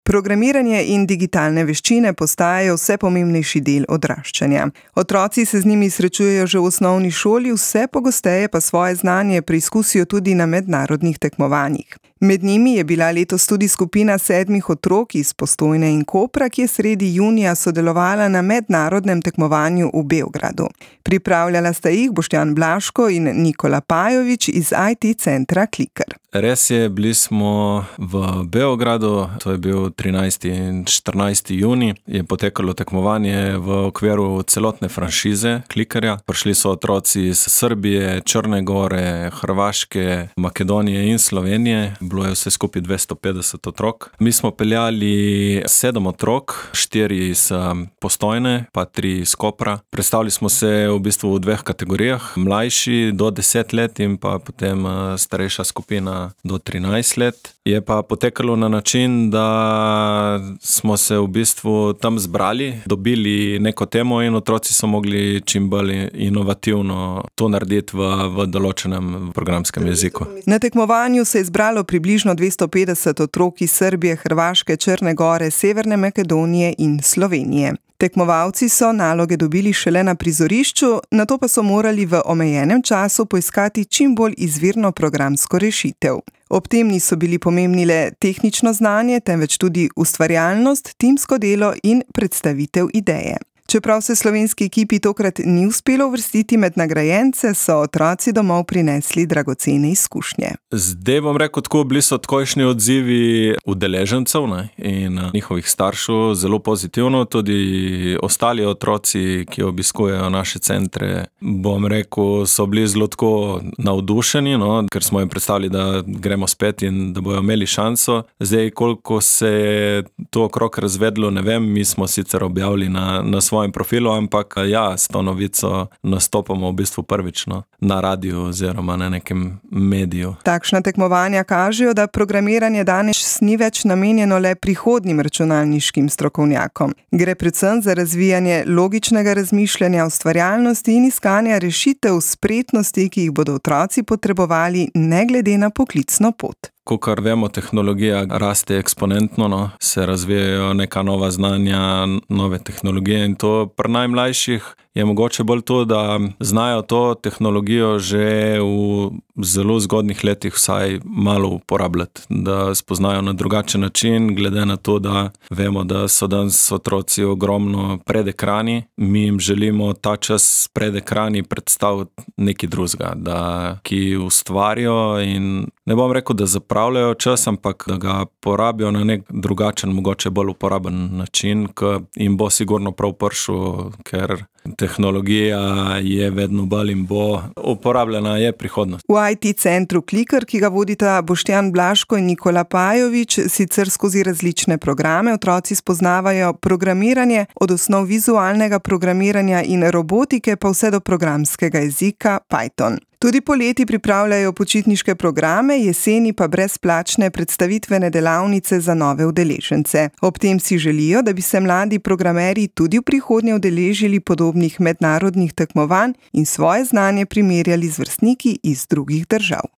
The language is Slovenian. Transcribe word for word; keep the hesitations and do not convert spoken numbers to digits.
Programiranje in digitalne veščine postajajo vse pomembnejši del odraščanja. Otroci se z njimi srečujejo že v osnovni šoli, vse pogosteje pa svoje znanje preizkusijo tudi na mednarodnih tekmovanjih. Med njimi je bila letos tudi skupina sedmih otrok iz Postojne in Kopra, ki je sredi junija sodelovala na mednarodnem tekmovanju v Beogradu. Pripravljala sta jih Boštjan Blaško in Nikola Pajovič iz I T centra Kliker. Res je, bili smo v Beogradu, to je bil trinajsti in štirinajsti junij, je potekalo tekmovanje v okviru celotne franšize Klikerja. Prišli so otroci iz Srbije, Črne Gore, Hrvaške, Makedonije in Slovenije. Bilo je vse skupaj dvesto petdeset otrok. Mi smo peljali sedem otrok, štiri iz Postojne, pa tri iz Kopra. Predstavili smo se v bistvu v dveh kategorijah, mlajši do deset let in pa potem starejša skupina do trinajst let. Je pa potekalo na način, da smo se v bistvu tam zbrali, dobili neko temo in otroci so mogli čim bolj inovativno to narediti v, v določenem programskem jeziku. Na tekmovanju se je zbralo približno dvesto petdeset otrok iz Srbije, Hrvaške, Črne Gore, Severne Makedonije in Slovenije. Tekmovalci so naloge dobili šele na prizorišču, nato pa so morali v omejenem času poiskati čim bolj izvirno programsko rešitev. Ob tem niso bili pomembni le tehnično znanje, temveč tudi ustvarjalnost, timsko delo in predstavitev ideje. Čeprav se slovenski ekipi tokrat ni uspelo uvrstiti med nagrajence, so otroci domov prinesli dragocene izkušnje. Zdaj bom rekel tako, bili so takojšnji odzivi udeležencev ne, in njihovih staršev zelo pozitivno, tudi ostali otroci, ki obiskujejo naše centre, bom rekel, so bili zelo tako navdušeni, no, ker smo jim predstavili, da gremo spet in da bojo imeli šanso. Zdaj, koliko se je to okrog razvedlo, ne vem, mi smo sicer objavili na, na svojem profilu, ampak ja, s to novico nastopamo v bistvu prvič no, na radiju oziroma na nekem mediju. Takšna tekmovanja kažejo, da programiranje danes ni več namenjeno le prihodnjim računalniškim strokovnjakom. Gre predvsem za razvijanje logičnega razmišljanja, ustvarjalnosti in iskanja rešitev spretnosti, ki jih bodo otroci potrebovali ne glede na poklicno pot. Kakor vemo, tehnologija raste eksponentno, no, se razvijajo neka nova znanja, nove tehnologije in to pri najmlajših je mogoče bolj to, da znajo to tehnologijo že v zelo zgodnih letih vsaj malo uporabljati, da spoznajo na drugačen način, glede na to, da vemo, da so danes otroci ogromno pred ekrani. Mi jim želimo ta čas pred ekrani predstaviti nekaj drugega, da ki ustvarijo in ne bom rekel, da zapravljajo čas, ampak da ga porabijo na nek drugačen, mogoče bolj uporaben način, ki jim bo sigurno prav prišel, ker tehnologija je vedno bolj in bo uporabljena, je prihodnost. V I T centru Kliker, ki ga vodita Boštjan Blaško in Nikola Pajovič, sicer skozi različne programe otroci spoznavajo programiranje, od osnov vizualnega programiranja in robotike pa vse do programskega jezika Python. Tudi poleti pripravljajo počitniške programe, jeseni pa brezplačne predstavitvene delavnice za nove udeležence. Ob tem si želijo, da bi se mladi programerji tudi v prihodnje udeležili podobnih mednarodnih tekmovanj in svoje znanje primerjali z vrstniki iz drugih držav.